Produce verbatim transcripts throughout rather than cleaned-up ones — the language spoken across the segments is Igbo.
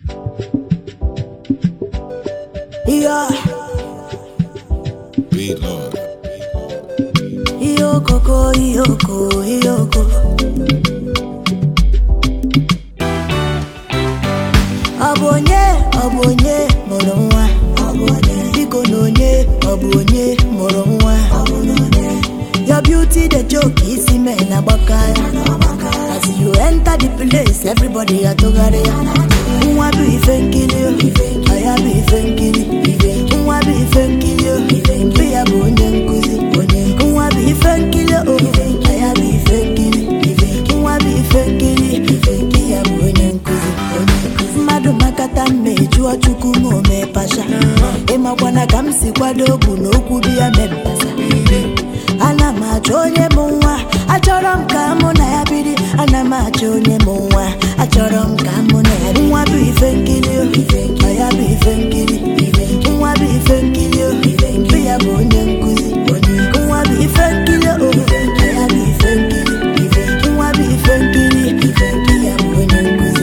Yeah. Be Lord. Iyoko, iyoko, iyoko. Abonye, abonye, moro nwa. Biko nonye, abonye, moro nwa. Your beauty the joke isi me na bakaya. As you enter the place, everybody a togare. Nwa bi ife nkili, aya bi ife nkili. Nwa bi ife nkili, bi ya bụ onye nkuzi. Nwa bi ife nkili, aya bi ife nkili. Nwa bi ife nkili, bi ya bụ onye nkuzi. Mmadụ makata mmeju Chukwu mo me pasha. Ịma kwana ka m si kwado okwu n'okwu bi ya mebasa. Ana m achọ onye bụ nwa, achọrọ m ka mụ na ya biri. Ana m achọ onye bụ nwa, achọrọ m ka mụ na ya biri. Nwa bụ ife nkili, ya bụ ife nkili. Nwa bụ ife nkili, bi ya bụ onye nkuzi. Nwa bụ ife nkili, ya bụ ife nkili. Nwa bụ ife nkili, bi ya bụ onye nkuzi.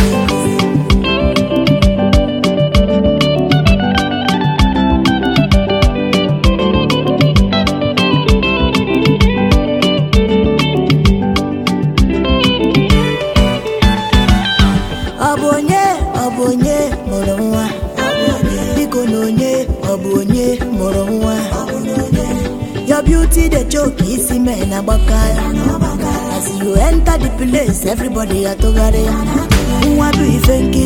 Abonye, abonye, moro nwa. Biko nonye, abonye, moro nwa. Your beauty the joke isi me na bakaya. As you enter the place, everybody a togare. Nwa bi ife nkili.